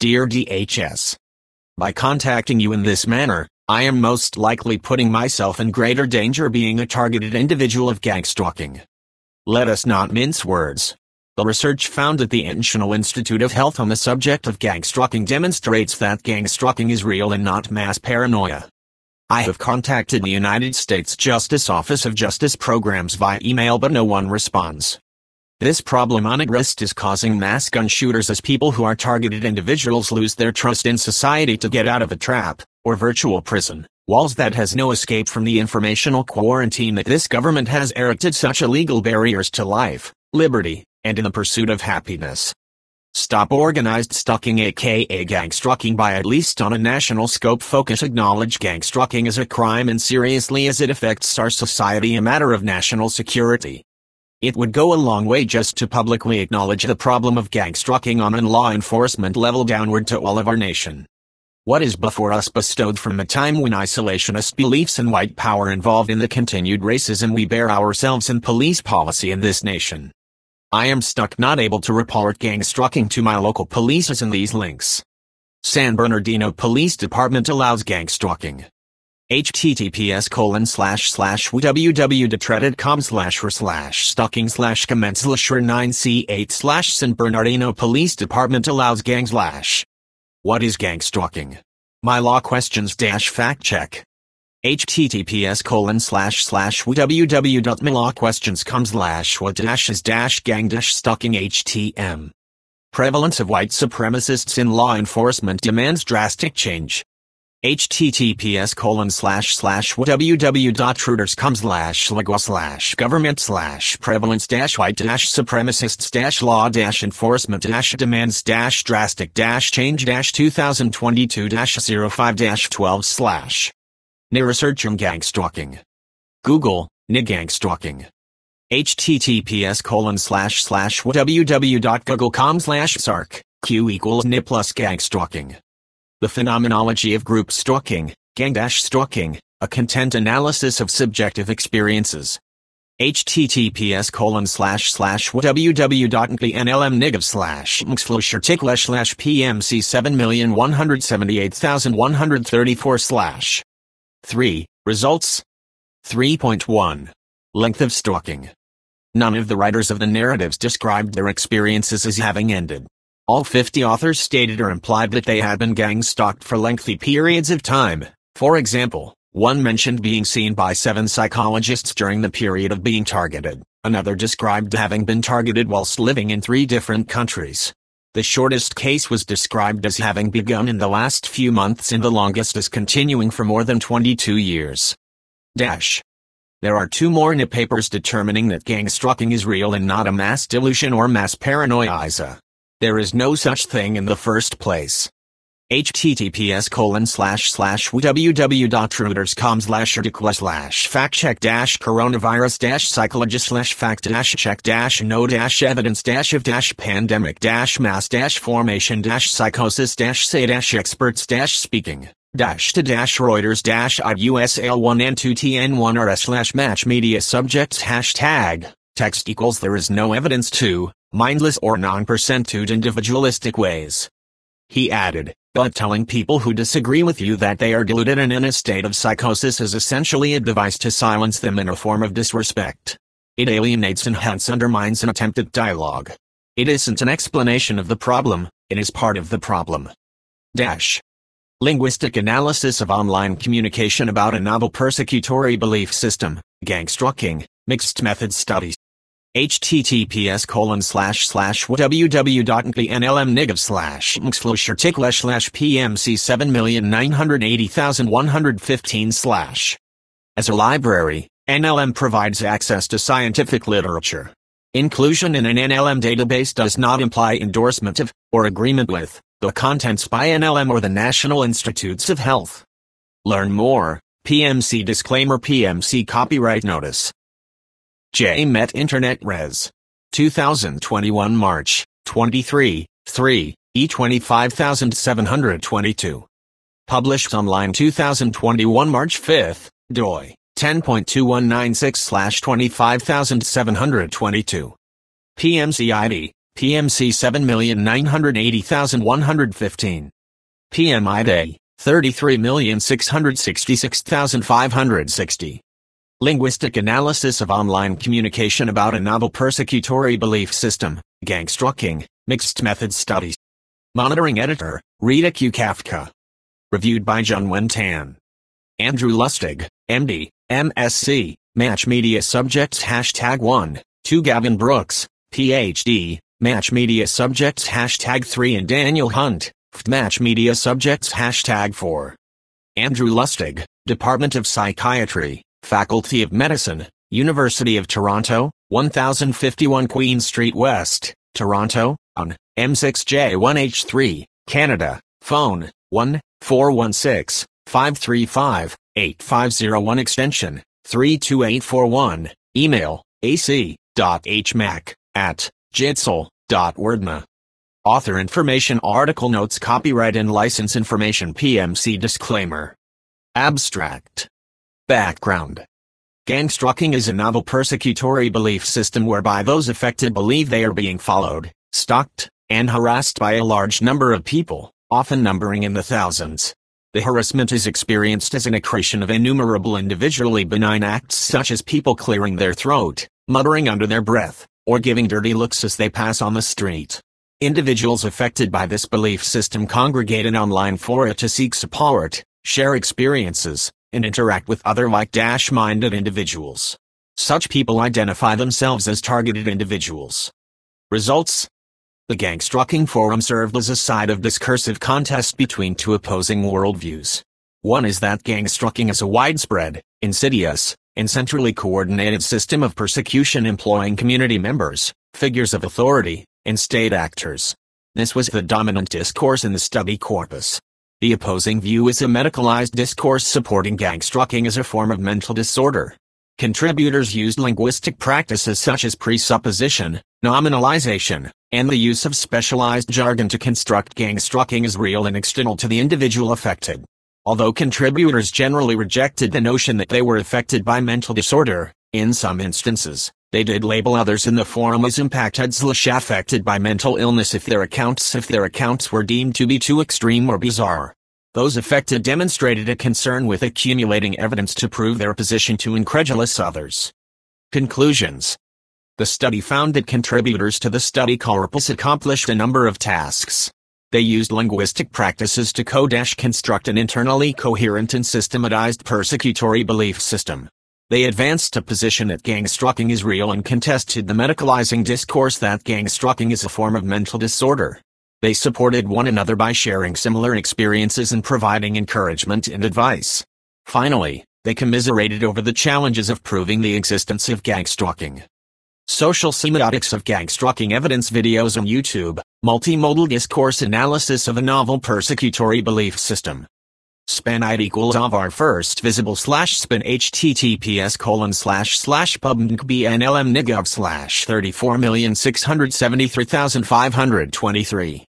Dear DHS. By contacting you in this manner, I am most likely putting myself in greater danger being a targeted individual of gang stalking. Let us not mince words. The research found at the National Institute of Health on the subject of gang stalking demonstrates that gang stalking is real and not mass paranoia. I have contacted the United States Justice Office of Justice Programs via email but no one responds. This problematic risk is causing mass gun shooters as people who are targeted individuals lose their trust in society to get out of a trap, or virtual prison, walls that has no escape from the informational quarantine that this government has erected such illegal barriers to life, liberty, and in the pursuit of happiness. Stop organized stalking aka gang stalking by at least on a national scope. Focus acknowledge gang stalking as a crime and seriously as it affects our society a matter of national security. It would go a long way just to publicly acknowledge the problem of gang stalking on a law enforcement level downward to all of our nation. What is before us bestowed from a time when isolationist beliefs and white power involved in the continued racism we bear ourselves in police policy in this nation. I am stuck not able to report gang stalking to my local police as in these links. San Bernardino Police Department allows gang stalking. https://www.treddit.com/stalking/commence/9c8/ San Bernardino Police Department allows gang / What is gang stalking? My law questions - fact check. https://www.mylawquestions.com/what-is-gang-stalking htm. Prevalence of white supremacists in law enforcement demands drastic change. https://www.reuters.com/government/prevalence-white-supremacist-law-enforcement-demands-drastic-change-2022-05-12/. NIA research on gang stalking. Google, NIA gang stalking. https://www.google.com/sarc, Q=NIA plus gang stalking. The Phenomenology of Group Stalking, Gang-Stalking, a Content Analysis of Subjective Experiences. https://www.nlmnigav/pmc7178134/. 3. Results. 3.1. Length of stalking. None of the writers of the narratives described their experiences as having ended. All 50 authors stated or implied that they had been gang stalked for lengthy periods of time. For example, one mentioned being seen by 7 psychologists during the period of being targeted. Another described having been targeted whilst living in 3 different countries. The shortest case was described as having begun in the last few months and the longest as continuing for more than 22 years. There are 2 more NIA papers determining that gang stalking is real and not a mass delusion or mass paranoia. There is no such thing in the first place. https://www.reuters.com/article/fact-check-no-evidence-fact-check-no-say-experts-say-speaking to-Reuters-IUSL1N2TN1RS/match media subjects text = there is no evidence to mindless or non-percentued individualistic ways. He added, but telling people who disagree with you that they are deluded and in a state of psychosis is essentially a device to silence them in a form of disrespect. It alienates and hence undermines an attempt at dialogue. It isn't an explanation of the problem, it is part of the problem. Linguistic analysis of online communication about a novel persecutory belief system, gang stalking, mixed method studies. https://www.nlmnigav/pmc7980115/. As a library, NLM provides access to scientific literature. Inclusion in an NLM database does not imply endorsement of, or agreement with, the contents by NLM or the National Institutes of Health. Learn more, PMC Disclaimer PMC Copyright Notice. JMet Internet Res. 2021 March 23, 3, E25722. Published online 2021 March 5, doi, 10.2196/25722. PMC ID, PMC 7,980,115. PMI Day, 33,666,560. Linguistic Analysis of Online Communication about a Novel Persecutory Belief System, Gangstalking, Mixed Methods Studies. Monitoring Editor, Rita Q. Kafka. Reviewed by Jun Wen Tan. Andrew Lustig, MD, MSc, Match Media Subjects #1, 2 Gavin Brooks, PhD, Match Media Subjects #3 and Daniel Hunt, Match Media Subjects #4. Andrew Lustig, Department of Psychiatry, Faculty of Medicine, University of Toronto, 1051 Queen Street West, Toronto, on M6J1H3, Canada, phone, 1-416-535-8501 extension, 32841, email, ac.hmac@jitsel.wordma. Author information article notes copyright and license information PMC disclaimer. Abstract. Background. Gangstalking is a novel persecutory belief system whereby those affected believe they are being followed, stalked, and harassed by a large number of people, often numbering in the thousands. The harassment is experienced as an accretion of innumerable individually benign acts such as people clearing their throat, muttering under their breath, or giving dirty looks as they pass on the street. Individuals affected by this belief system congregate in online fora to seek support, share experiences, and interact with other like-minded individuals. Such people identify themselves as targeted individuals. Results: the Gangstalking forum served as a site of discursive contest between two opposing worldviews. One is that gangstalking is a widespread, insidious, and centrally coordinated system of persecution employing community members, figures of authority, and state actors. This was the dominant discourse in the study corpus. The opposing view is a medicalized discourse supporting gangstalking as a form of mental disorder. Contributors used linguistic practices such as presupposition, nominalization, and the use of specialized jargon to construct gangstalking as real and external to the individual affected. Although contributors generally rejected the notion that they were affected by mental disorder, in some instances, they did label others in the forum as impacted/affected by mental illness if their accounts were deemed to be too extreme or bizarre. Those affected demonstrated a concern with accumulating evidence to prove their position to incredulous others. Conclusions. The study found that contributors to the study corpus accomplished a number of tasks. They used linguistic practices to construct an internally coherent and systematized persecutory belief system. They advanced a position that gangstalking is real and contested the medicalizing discourse that gangstalking is a form of mental disorder. They supported one another by sharing similar experiences and providing encouragement and advice. Finally, they commiserated over the challenges of proving the existence of gangstalking. Social semiotics of gangstalking evidence videos on YouTube, multimodal discourse analysis of a novel persecutory belief system. Span id equals of our first visible /spin https://pubnbnlmnigov/34,673,523